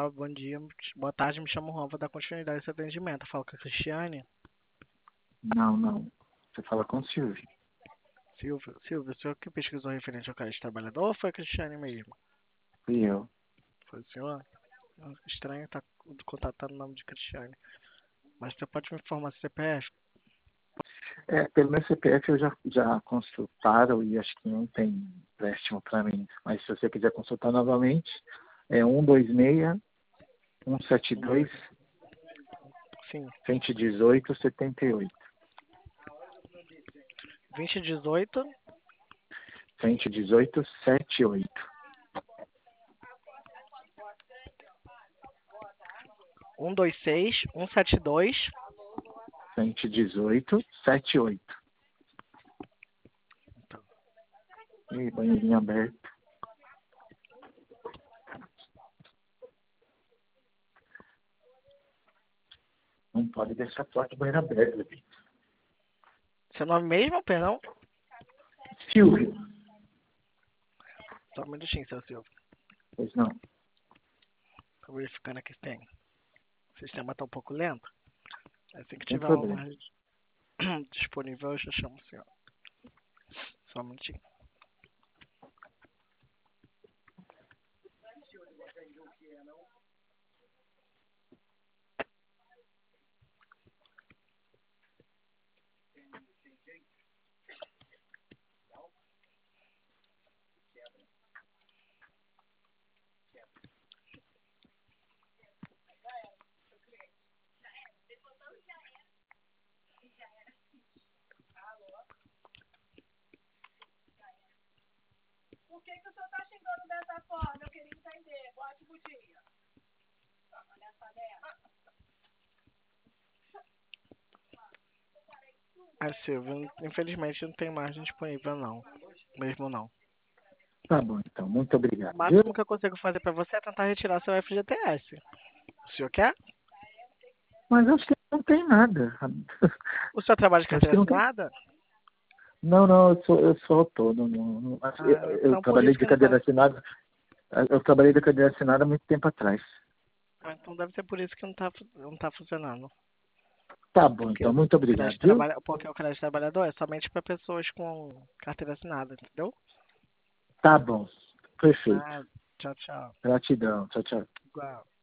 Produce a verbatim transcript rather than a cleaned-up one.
bom dia. Boa tarde, me chamo Juan, vou dar continuidade a esse atendimento. Falo com a Cristiane. Não, não. Você fala com o Silvio. Silvio, Silvio, o senhor que pesquisou referente ao cadastro trabalhador ou foi a Cristiane mesmo? Fui eu. Foi o senhor? Ah, estranho estar contatando o nome de Cristiane. Mas você pode me informar seu C P F? É, pelo meu C P F eu já, já consultaram e acho que não tem empréstimo para mim. Mas se você quiser consultar novamente, é um dois seis, um sete dois, Sim. cento e dezoito, setenta e oito. vinte e dezoito, cento e dezoito, setenta e oito. um dois seis, um sete dois. cento e dezoito, setenta e oito. Então, Ih, banheirinho aberto. Não pode deixar a porta do banheiro aberta, Levi. seu nome mesmo, perdão? Silvio. Só um minutinho, seu Silvio. Pois não. Tô verificando aqui se tem. O sistema tá um pouco lento. Assim que Sem tiver algo problema. mais disponível, eu já chamo o senhor. Só um minutinho. Por que, que o senhor está xingando dessa forma? Eu queria entender. Ótimo dia. Nessa merda. Ah, Silvio, infelizmente não tem margem disponível não. Mesmo não. Tá bom, então. Muito O obrigado, viu? máximo que eu consigo fazer pra você é tentar retirar seu F G T S. O senhor quer? Mas acho que não tem nada. O senhor trabalha de Acho que carteira não tem. assinada? Não, não, eu sou, eu sou autônomo. Não- acho- Eu, Ah, eu então por trabalhei isso de que não tá. cadeira assinada. Eu trabalhei de cadeira assinada há muito tempo atrás. Ah, então deve ser por isso que não tá, fu- não tá funcionando. Tá bom, Porque então. o Muito obrigado, crédito, viu? trabalha... Porque o crédito trabalhador é somente para pessoas com carteira assinada, entendeu? Tá bom. Perfeito. Ah, tchau, tchau. Gratidão. Tchau, tchau. Igual.